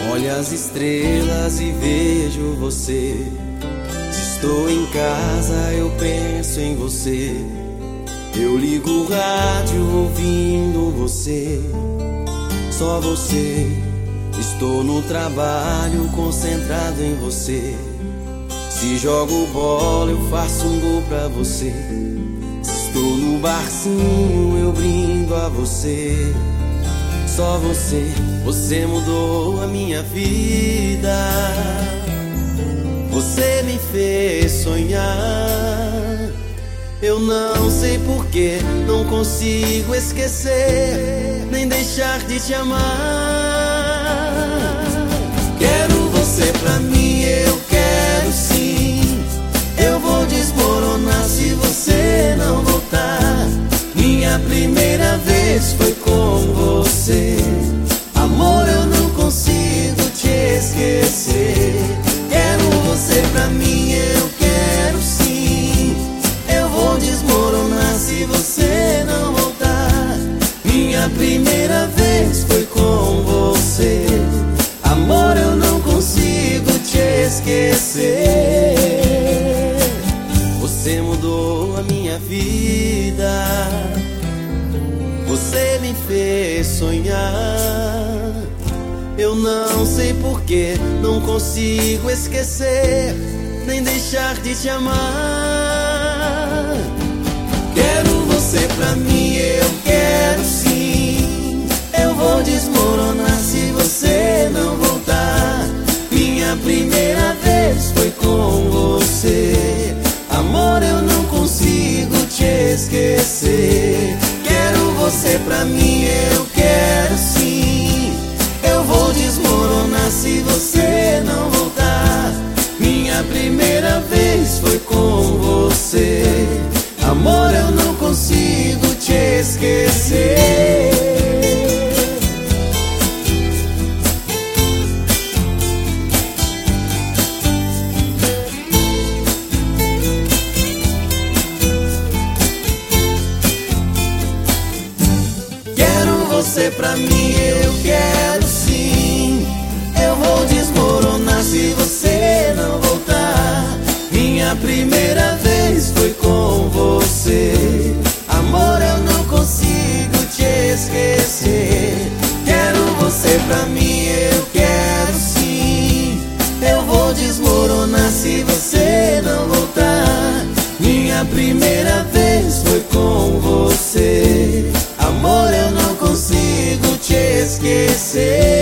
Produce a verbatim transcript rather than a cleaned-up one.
Olho as estrelas e vejo você. Se estou em casa eu penso em você. Eu ligo o rádio ouvindo você. Só você. Estou no trabalho concentrado em você. Se jogo bola eu faço um gol pra você. Se estou no barzinho eu brindo a você. Só você, você mudou a minha vida. Você me fez sonhar. Eu não sei porquê, não consigo esquecer, nem deixar de te amar. Quero você pra mim, eu quero sim. Eu vou desmoronar se você não voltar. Minha primeira vez foi com você. Amor, eu não consigo te esquecer. Quero você pra mim, eu quero sim. Eu vou desmoronar se você não voltar. Minha primeira vez foi com você. Amor, eu não consigo te esquecer. Você mudou a minha vida. Você me fez sonhar. Eu não sei porquê, não consigo esquecer, nem deixar de te amar. Quero você pra mim, eu quero sim. Eu vou desmoronar se você não voltar. Minha primeira vez foi com você. Amor, eu não consigo te esquecer. Quero você pra mim, eu quero sim. Eu vou desmoronar se você não voltar. Minha primeira vez foi com você. Amor, eu não consigo te esquecer. Você pra mim, eu quero sim. Eu vou desmoronar se você não voltar. Minha primeira vez foi com você. Amor, eu não consigo te esquecer. Quero você pra mim, eu quero sim. Eu vou desmoronar se você não voltar. Minha primeira vez foi com você. Amor, eu não consigo te esquecer.